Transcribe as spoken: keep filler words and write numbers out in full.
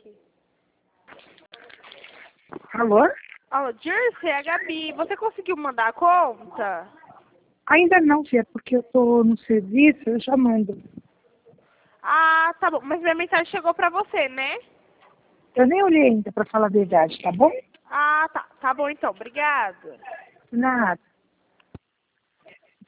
aqui. Alô? Alô, Dirce, é a Gabi. Você conseguiu mandar a conta? Ainda não, filha, porque eu tô no serviço, eu já mando. Ah, tá bom. Mas minha mensagem chegou pra você, né? Eu nem olhei ainda, pra falar a verdade, tá bom? Ah, tá. Tá bom então. Obrigada. Nada.